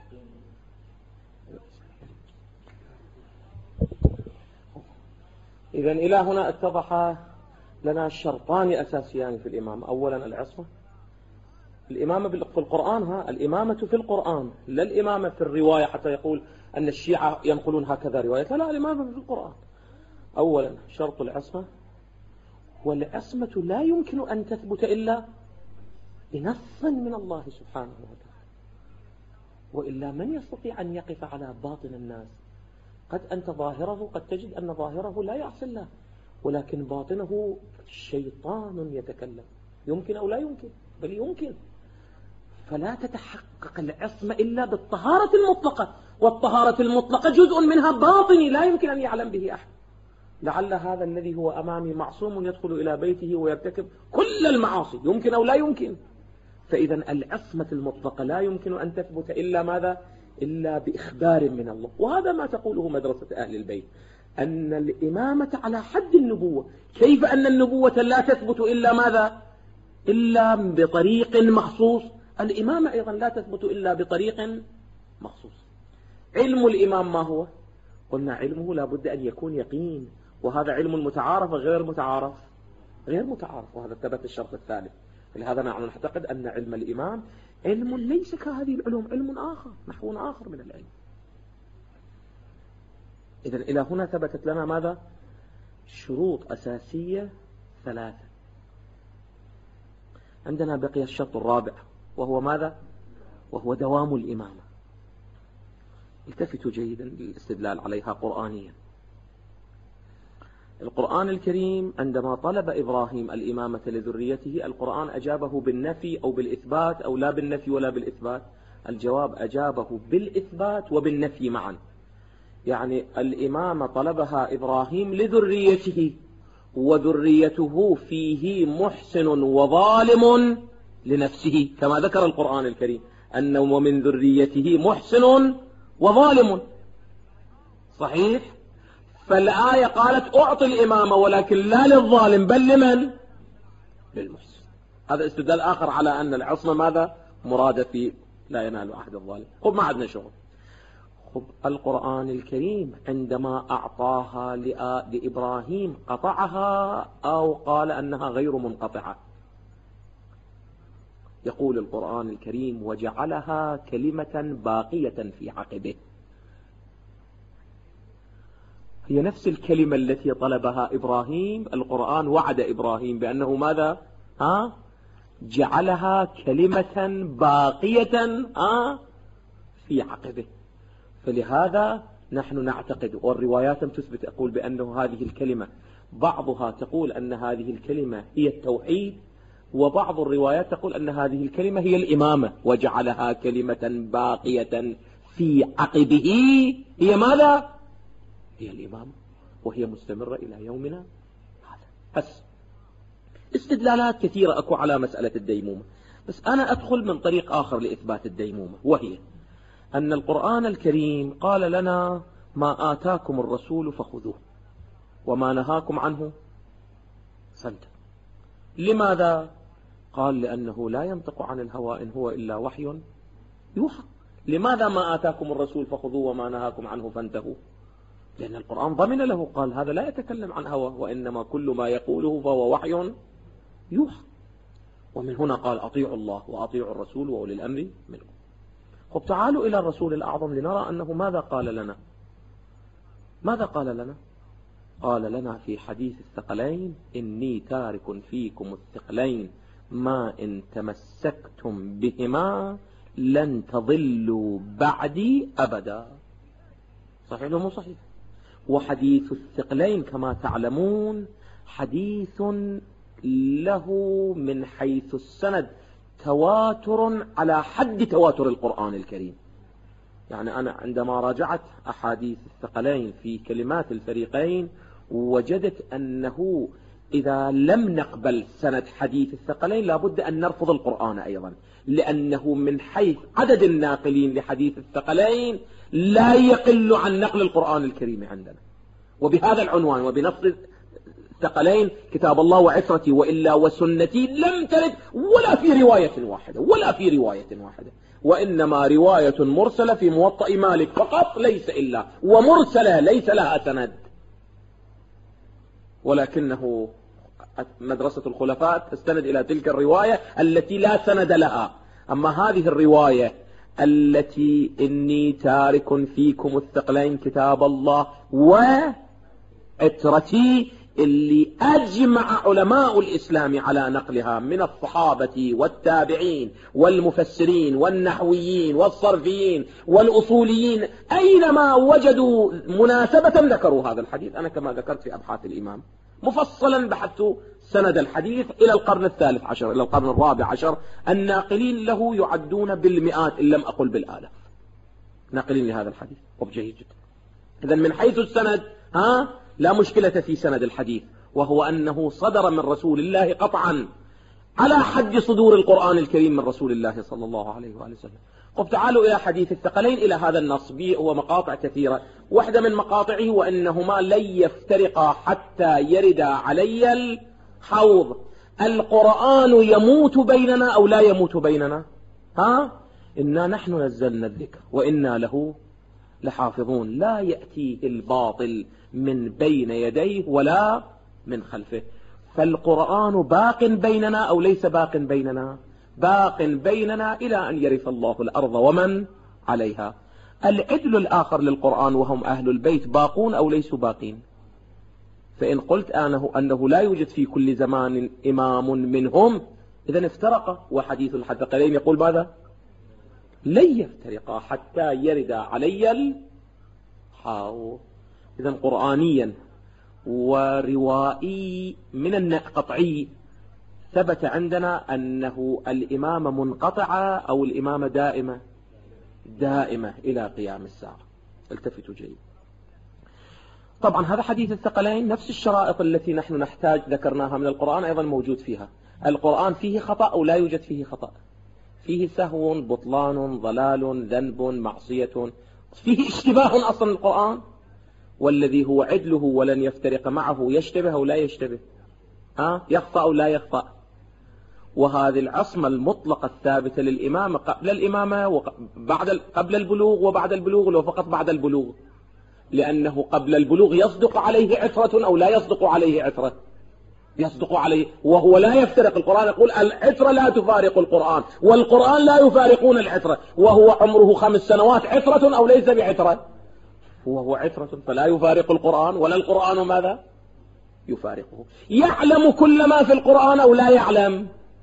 إذن إلى هنا اتضح لنا شرطان أساسيان في الإمام. أولا العصمة، الإمامة في القرآن، الإمامة في القرآن، لا الإمامة في الرواية حتى يقول أن الشيعة ينقلون هكذا رواية، لا، الإمامة في القرآن. أولا شرط العصمة، والعصمة لا يمكن أن تثبت إلا بنص من الله سبحانه وتعالى، وإلا من يستطيع أن يقف على باطن الناس؟ قد أنت ظاهره، قد تجد أن ظاهره لا يعصي الله، ولكن باطنه شيطان يتكلم. يمكن أو لا يمكن؟ بل يمكن. فلا تتحقق العصمة إلا بالطهارة المطلقة، والطهارة المطلقة جزء منها باطني لا يمكن أن يعلم به أحد. لعل هذا الذي هو أمامي معصوم يدخل إلى بيته ويرتكب كل المعاصي، يمكن أو لا يمكن؟ فإذا العصمة المطلقة لا يمكن أن تثبت إلا ماذا؟ إلا بإخبار من الله. وهذا ما تقوله مدرسة أهل البيت، أن الإمامة على حد النبوة. كيف أن النبوة لا تثبت إلا ماذا؟ إلا بطريق مخصوص. الإمامة أيضا لا تثبت إلا بطريق مخصوص. علم الإمام ما هو؟ قلنا علمه لا بد أن يكون يقين، وهذا علم متعارف غير متعارف، غير متعارف، وهذا ثبت الشرط الثالث. لهذا نحن نعتقد أن علم الإمام علم ليس كهذه العلوم، علم آخر، نحو آخر من العلم. إذن إلى هنا ثبتت لنا ماذا؟ شروط أساسية ثلاثة. عندنا بقي الشرط الرابع، وهو ماذا؟ وهو دوام الإمامة. التفتوا جيدا للاستدلال عليها قرآنيا. القرآن الكريم عندما طلب إبراهيم الإمامة لذريته، القرآن أجابه بالنفي أو بالإثبات أو لا بالنفي ولا بالإثبات؟ الجواب أجابه بالإثبات وبالنفي معا. يعني الإمامة طلبها إبراهيم لذريته، وذريته فيه محسن وظالم لنفسه، كما ذكر القرآن الكريم أنه ومن ذريته محسن وظالم. صحيح؟ فالآية قالت أعطي الإمامة ولكن لا للظالم بل لمن؟ للمحسن. هذا استدلال آخر على أن العصمة ماذا؟ مرادة في لا ينال أحد الظالم. خب ما عندنا شغل. خب القرآن الكريم عندما أعطاها لإبراهيم قطعها أو قال أنها غير منقطعة؟ يقول القرآن الكريم وجعلها كلمة باقية في عقبه. هي نفس الكلمة التي طلبها إبراهيم. القرآن وعد إبراهيم بأنه ماذا؟ جعلها كلمة باقية في عقبه. فلهذا نحن نعتقد، والروايات تثبت أقول بأنه هذه الكلمة بعضها تقول أن هذه الكلمة هي التوحيد، وبعض الروايات تقول أن هذه الكلمة هي الإمامة. وجعلها كلمة باقية في عقبه هي ماذا؟ هي الإمامة، وهي مستمرة إلى يومنا هذا. بس استدلالات كثيرة أكو على مسألة الديمومة، بس أنا أدخل من طريق آخر لإثبات الديمومة، وهي أن القرآن الكريم قال لنا ما آتاكم الرسول فخذوه وما نهاكم عنه فانتهوا. لماذا؟ قال لأنه لا ينطق عن الهوى إن هو إلا وحي يوحى. لماذا ما آتاكم الرسول فخذوه وما نهاكم عنه فانتهوا؟ لأن القرآن ضمن له، قال هذا لا يتكلم عن هوى، وإنما كل ما يقوله فهو وحي يوحى. ومن هنا قال أطيعوا الله وأطيعوا الرسول وأولي الأمر منكم. خب تعالوا إلى الرسول الأعظم لنرى أنه ماذا قال لنا. ماذا قال لنا؟ قال لنا في حديث الثقلين إني تارك فيكم الثقلين ما إن تمسكتم بهما لن تضلوا بعدي أبدا. صحيح ولا مو صحيح؟ وحديث الثقلين كما تعلمون حديث له من حيث السند تواتر على حد تواتر القرآن الكريم. يعني أنا عندما راجعت أحاديث الثقلين في كلمات الفريقين وجدت أنه إذا لم نقبل سند حديث الثقلين لابد أن نرفض القرآن أيضا، لأنه من حيث عدد الناقلين لحديث الثقلين لا يقل عن نقل القرآن الكريم عندنا. وبهذا العنوان وبنص الثقلين كتاب الله وعترتي وإلا وسنتي لم ترد ولا في رواية واحدة، ولا في رواية واحدة، وإنما رواية مرسلة في موطأ مالك فقط ليس إلا، ومرسلة ليس لها سند. ولكنه مدرسة الخلفاء تستند إلى تلك الرواية التي لا سند لها. أما هذه الرواية التي إني تارك فيكم الثقلين كتاب الله وعترتي اللي أجمع علماء الإسلام على نقلها من الصحابة والتابعين والمفسرين والنحويين والصرفيين والأصوليين، أينما وجدوا مناسبة ذكروا هذا الحديث. أنا كما ذكرت في أبحاث الإمام مفصلا بحثت سند الحديث إلى القرن الثالث عشر إلى القرن الرابع عشر. الناقلين له يعدون بالمئات إن لم أقل بالآلاف ناقلين لهذا الحديث. جيد جدا. إذن من حيث السند لا مشكلة في سند الحديث، وهو أنه صدر من رسول الله قطعا على حد صدور القرآن الكريم من رسول الله صلى الله عليه وآله وسلم. قف تعالوا إلى حديث الثقلين إلى هذا النص هو مقاطع كثيرة. واحدة من مقاطعه وأنهما لن يفترقا حتى يردا علي الحوض. القرآن يموت بيننا أو لا يموت بيننا؟ إنا نحن نزلنا الذكر وإنا له لحافظون. لا يأتيه الباطل من بين يديه ولا من خلفه. فالقرآن باق بيننا أو ليس باق بيننا؟ باق بيننا إلى أن يرث الله الأرض ومن عليها. العدل الآخر للقرآن وهم أهل البيت باقون أو ليسوا باقين؟ فإن قلت أنه لا يوجد في كل زمان إمام منهم، إذن افترق. وحديث الحدقين يقول ماذا؟ لن يفترقا حتى يرد علي الحوض. إذن قرآنيا وروائي من قطعي ثبت عندنا أنه الإمامة منقطعة أو الإمامة دائمة إلى قيام الساعة. التفتوا جيد. طبعا هذا حديث الثقلين، نفس الشرائط التي نحن نحتاج ذكرناها من القرآن أيضا موجود فيها. القرآن فيه خطأ أو لا يوجد فيه خطأ؟ فيه سهو، بطلان، ضلال، ذنب، معصية، فيه اشتباه أصلا القرآن. والذي هو عدله ولن يفترق معه يشتبه أو لا يشتبه؟ يخطأ أو لا يخطأ؟ وهذه العصمة المطلقة الثابتة للإمامة قبل الإمامة قبل البلوغ وبعد البلوغ، لو فقط بعد البلوغ، لأنه قبل البلوغ يصدق عليه عترة أو لا يصدق عليه عترة؟ يصدق عليه، وهو لا يفترق. القرآن يقول العترة لا تفارق القرآن، والقرآن لا يفارقون العترة، وهو عمره 5 سنوات عترة أو ليس بعترة؟ وهو عترة فلا يفارق القرآن، ولا القرآن ماذا يفارقه. يعلم كل ما في القرآن أو لا يعلم؟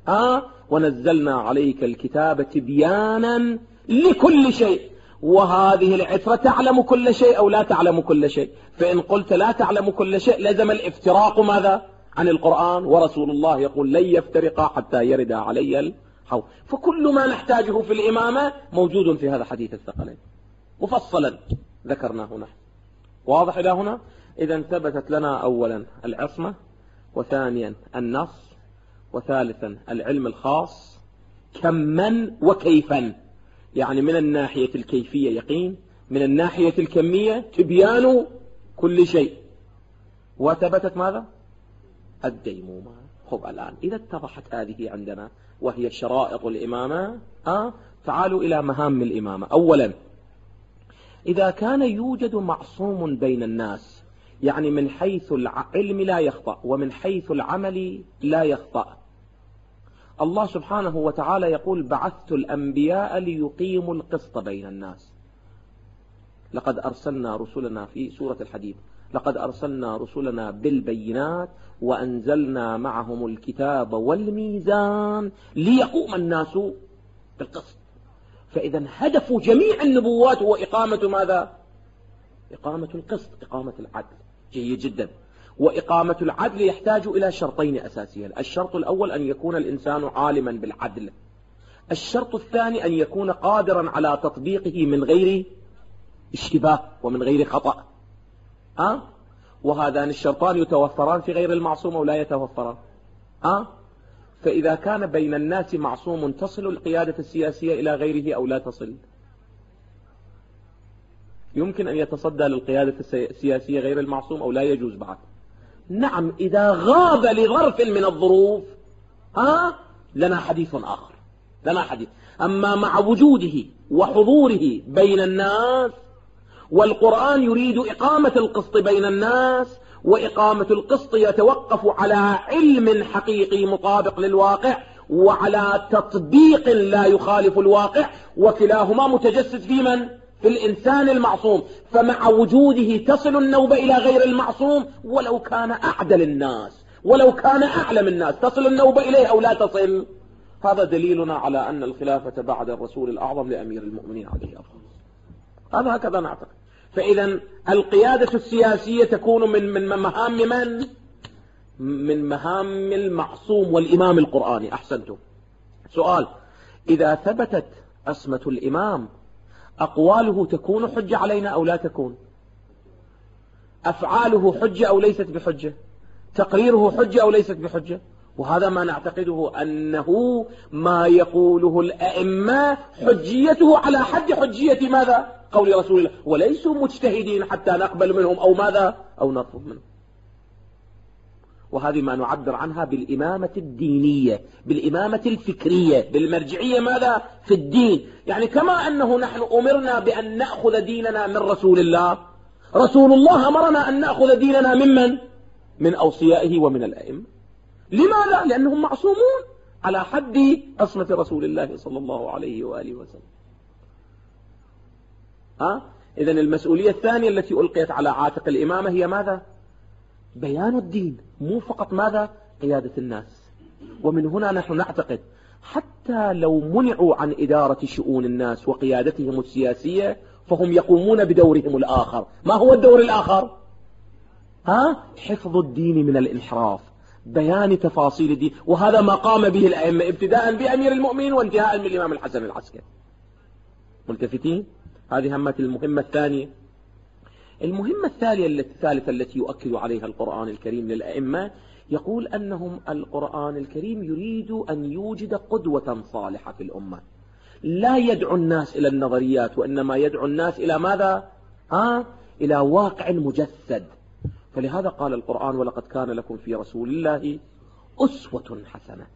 ونزلنا عليك الكتاب تبيانا لكل شيء. وهذه العترة تعلم كل شيء أو لا تعلم كل شيء؟ فإن قلت لا تعلم كل شيء لزم الافتراق ماذا عن القرآن، ورسول الله يقول لن يفترقا حتى يرد علي الحوض. فكل ما نحتاجه في الإمامة موجود في هذا حديث الثقلين مفصلا ذكرناه هنا. واضح إلى هنا؟ إذا ثبتت لنا أولا العصمة، وثانيا النص، وثالثا العلم الخاص كما وكيفا. يعني من الناحية الكيفية يقين، من الناحية الكمية تبيان كل شيء. وثبتت ماذا؟ الديمومة. خب الآن إذا اتضحت هذه عندنا وهي شرائط الإمامة، تعالوا إلى مهام الإمامة. أولا إذا كان يوجد معصوم بين الناس، يعني من حيث العلم لا يخطأ ومن حيث العمل لا يخطأ. الله سبحانه وتعالى يقول بعثت الأنبياء ليقيموا القسط بين الناس. لقد أرسلنا رسلنا في سورة الحديد، لقد أرسلنا رسلنا بالبينات وأنزلنا معهم الكتاب والميزان ليقوم الناس بالقسط. فإذا هدف جميع النبوات هو إقامة ماذا؟ إقامة القسط، إقامة العدل. جيد جدا. وإقامة العدل يحتاج إلى شرطين أساسيين. الشرط الأول أن يكون الإنسان عالما بالعدل. الشرط الثاني أن يكون قادرا على تطبيقه من غير اشتباه ومن غير خطأ. وهذان الشرطان يتوفران في غير المعصوم ولا يتوفران؟ فإذا كان بين الناس معصوم تصل القيادة السياسية إلى غيره أو لا تصل؟ يمكن أن يتصدى للقيادة السياسية غير المعصوم أو لا يجوز بعد؟ نعم، إذا غاب لظرف من الظروف لنا حديث آخر، لنا حديث. أما مع وجوده وحضوره بين الناس، والقرآن يريد إقامة القسط بين الناس، وإقامة القسط يتوقف على علم حقيقي مطابق للواقع وعلى تطبيق لا يخالف الواقع، وكلاهما متجسد في من؟ في الإنسان المعصوم. فمع وجوده تصل النوبة إلى غير المعصوم ولو كان أعدل الناس ولو كان أعلم الناس، تصل النوبة إليه أو لا تصل؟ هذا دليلنا على أن الخلافة بعد الرسول الأعظم لأمير المؤمنين عليه الصلاة والسلام. هذا هكذا نعتقد. فإذا القيادة السياسية تكون من مهام من مهام المعصوم والإمام القرآني. أحسنتم. سؤال: إذا ثبتت عصمة الإمام أقواله تكون حجة علينا أو لا تكون؟ أفعاله حجة أو ليست بحجة؟ تقريره حجة أو ليست بحجة؟ وهذا ما نعتقده أنه ما يقوله الأئمة حجيته على حد حجية ماذا؟ قول رسول الله، وليسوا مجتهدين حتى نقبل منهم أو ماذا؟ أو نرفض منهم. وهذه ما نعبر عنها بالإمامة الدينية، بالإمامة الفكرية، بالمرجعية ماذا في الدين. يعني كما أنه نحن أمرنا بأن نأخذ ديننا من رسول الله، رسول الله أمرنا أن نأخذ ديننا ممن؟ من أوصيائه ومن الأئمة. لماذا؟ لأنهم معصومون على حد عصمة رسول الله صلى الله عليه وآله وسلم. إذن المسؤولية الثانية التي ألقيت على عاتق الإمامة هي ماذا؟ بيان الدين، مو فقط ماذا؟ قيادة الناس. ومن هنا نحن نعتقد حتى لو منعوا عن إدارة شؤون الناس وقيادتهم السياسية فهم يقومون بدورهم الآخر. ما هو الدور الآخر؟ حفظ الدين من الانحراف، بيان تفاصيل الدين، وهذا ما قام به الأئمة ابتداء بأمير المؤمنين وانتهاء بالإمام الحسن العسكري. ملتفتين؟ هذه همة المهمة الثانية. المهمة الثالثة التي يؤكد عليها القرآن الكريم للأئمة، يقول أنهم القرآن الكريم يريد أن يوجد قدوة صالحة في الأمة، لا يدعو الناس إلى النظريات وإنما يدعو الناس إلى ماذا؟ إلى واقع مجسد. فلهذا قال القرآن: ولقد كان لكم في رسول الله أسوة حسنة.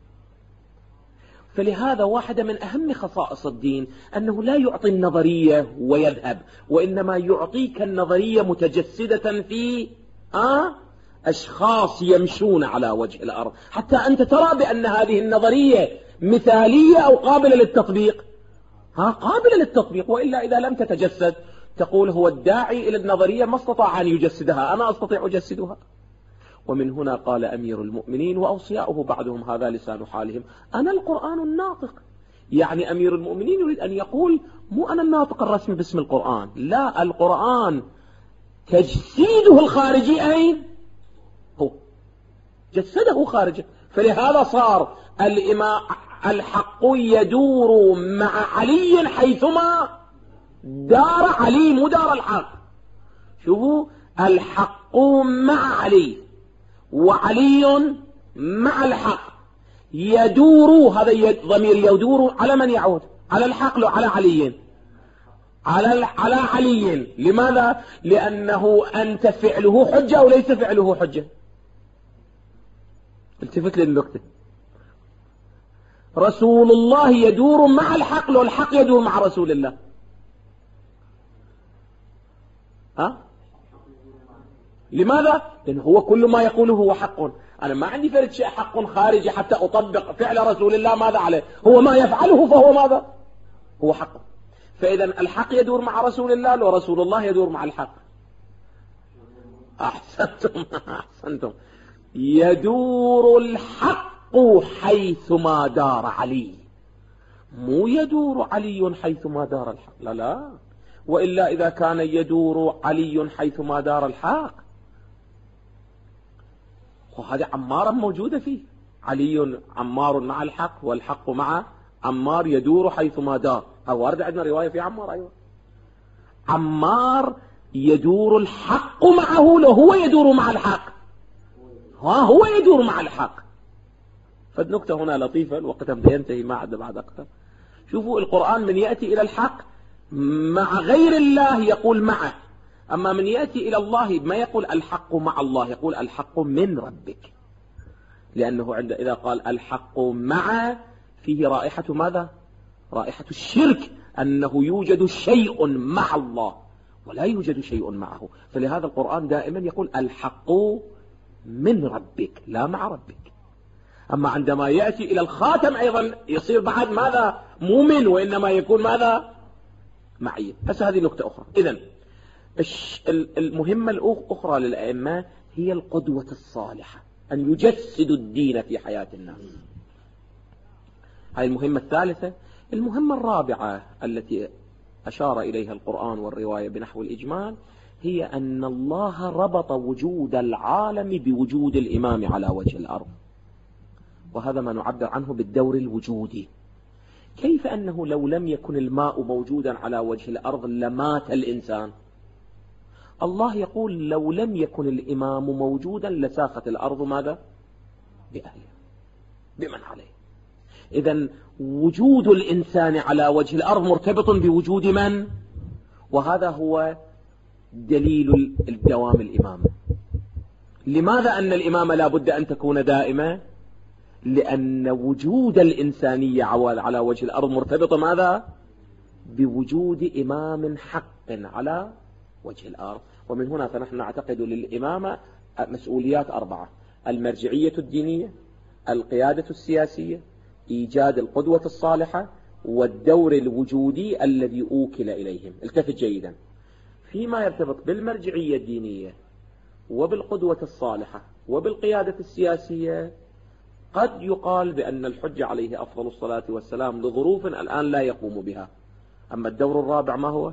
فلهذا واحدة من أهم خصائص الدين أنه لا يعطي النظرية ويذهب، وإنما يعطيك النظرية متجسدة في أشخاص يمشون على وجه الأرض، حتى أنت ترى بأن هذه النظرية مثالية أو قابلة للتطبيق. قابلة للتطبيق، وإلا إذا لم تتجسد تقول هو الداعي إلى النظرية ما استطاع أن يجسدها، أنا أستطيع أجسدها. ومن هنا قال أمير المؤمنين وأوصياؤه بعضهم هذا لسان حالهم: أنا القرآن الناطق. يعني أمير المؤمنين يريد أن يقول مو أنا الناطق الرسمي باسم القرآن، لا، القرآن تجسيده الخارجي أين هو؟ جسده خارجه. فلهذا صار الحق يدور مع علي حيثما دار علي، مو دار الحق. شوفوا، الحق مع علي وعلي مع الحق، يدور. هذا ضمير يدور على من يعود؟ على الحق لو على علي؟ على علي. لماذا؟ لأنه أنت فعله حجة أو ليس فعله حجة؟ التفت للنكتة. رسول الله يدور مع الحق لو الحق يدور مع رسول الله؟ لماذا؟ لأنه هو كل ما يقوله هو حق. أنا ما عندي فرد شيء حق خارجي حتى أطبق فعل رسول الله ماذا عليه، هو ما يفعله فهو ماذا؟ هو حق. فإذا الحق يدور مع رسول الله لو رسول الله يدور مع الحق. أحسنتم. يدور الحق حيثما دار علي، مو يدور علي حيثما دار الحق. لا، وإلا إذا كان يدور علي حيثما دار الحق، وهذه عمارة موجودة فيه، علي عمار مع الحق والحق مع عمار يدور حيثما دار. وارد عندنا رواية في عمار. أيوة، عمار يدور الحق معه لو هو يدور مع الحق، هو يدور مع الحق. فالنكتة هنا لطيفة، الوقت ينتهي ما عاد بعد أكثر. شوفوا، القرآن من يأتي إلى الحق مع غير الله يقول معه، أما من يأتي إلى الله ما يقول الحق مع الله، يقول الحق من ربك. لأنه إذا قال الحق مع، فيه رائحة ماذا؟ رائحة الشرك، أنه يوجد شيء مع الله ولا يوجد شيء معه. فلهذا القرآن دائما يقول الحق من ربك لا مع ربك. أما عندما يأتي إلى الخاتم أيضا يصير بعد ماذا؟ مؤمن، وإنما يكون ماذا؟ معي. بس هذه نقطة أخرى. إذن المهمة الأخرى للأئمة هي القدوة الصالحة، أن يجسدوا الدين في حياة الناس. هذه المهمة الثالثة. المهمة الرابعة التي أشار إليها القرآن والرواية بنحو الإجمال هي أن الله ربط وجود العالم بوجود الإمام على وجه الأرض، وهذا ما نعبر عنه بالدور الوجودي. كيف أنه لو لم يكن الماء موجودا على وجه الأرض لمات الإنسان؟ الله يقول لو لم يكن الإمام موجودا لساخت الأرض ماذا؟ بأهلها، بمن عليه. إذن وجود الإنسان على وجه الأرض مرتبط بوجود من؟ وهذا هو دليل الدوام الإمامة. لماذا أن الإمامة لا بد أن تكون دائمة؟ لأن وجود الإنسانية على وجه الأرض مرتبطة ماذا؟ بوجود إمام حق على وجه الأرض. ومن هنا فنحن نعتقد للإمامة مسؤوليات 4: المرجعية الدينية، القيادة السياسية، إيجاد القدوة الصالحة، والدور الوجودي الذي أوكل إليهم. التفت جيدا، فيما يرتبط بالمرجعية الدينية وبالقدوة الصالحة وبالقيادة السياسية قد يقال بأن الحجة عليه أفضل الصلاة والسلام لظروف الآن لا يقوم بها. أما الدور الرابع ما هو؟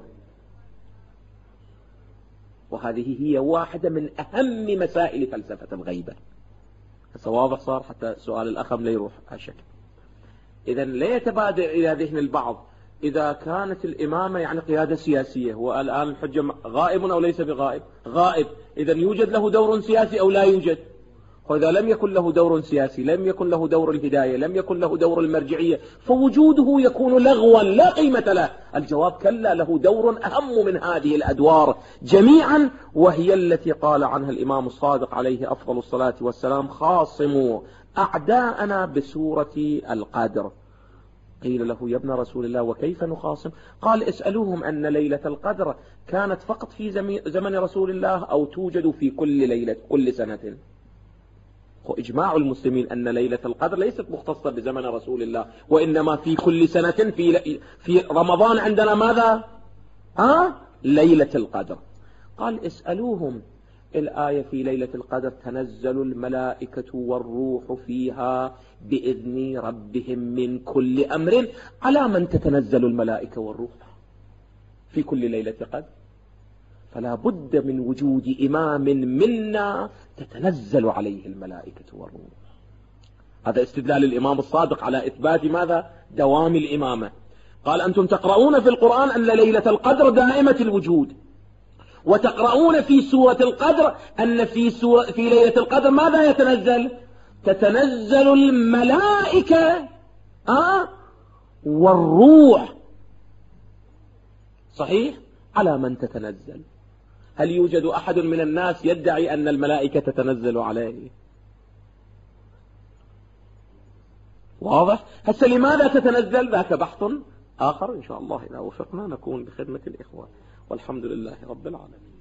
وهذه هي واحدة من أهم مسائل فلسفة الغيبة. هسه واضح صار، حتى سؤال الأخم لا يروح هالشكل. إذا لا يتبادر إلى ذهن البعض إذا كانت الإمامة يعني قيادة سياسية، والآن الحجة غائب أو ليس بغائب؟ غائب. إذا يوجد له دور سياسي أو لا يوجد؟ وإذا لم يكن له دور سياسي، لم يكن له دور الهداية، لم يكن له دور المرجعية، فوجوده يكون لغوا لا قيمة له. الجواب كلا، له دور أهم من هذه الأدوار جميعا، وهي التي قال عنها الإمام الصادق عليه أفضل الصلاة والسلام: خاصموا أعداءنا بسورة القدر. قيل له: يا ابن رسول الله وكيف نخاصم؟ قال: اسألوهم أن ليلة القدر كانت فقط في زمن رسول الله أو توجد في كل ليلة كل سنة. وإجماع المسلمين أن ليلة القدر ليست مختصة بزمن رسول الله، وإنما في كل سنة في رمضان عندنا ماذا؟ ليلة القدر. قال: اسألوهم، الآية في ليلة القدر: تنزل الملائكة والروح فيها بإذن ربهم من كل أمر. على من تتنزل الملائكة والروح في كل ليلة قدر؟ فلا بد من وجود إمام منا تتنزل عليه الملائكة والروح. هذا استدلال الإمام الصادق على إثبات ماذا؟ دوام الإمامة. قال: أنتم تقرؤون في القرآن أن ليلة القدر دائمة الوجود، وتقرؤون في سورة القدر أن في ليلة القدر ماذا يتنزل؟ تتنزل الملائكة والروح. صحيح؟ على من تتنزل؟ هل يوجد أحد من الناس يدعي أن الملائكة تتنزل عليه؟ واضح؟ هسه لماذا تتنزل؟ ذاك بحث آخر إن شاء الله إذا وفقنا نكون بخدمة الإخوة، والحمد لله رب العالمين.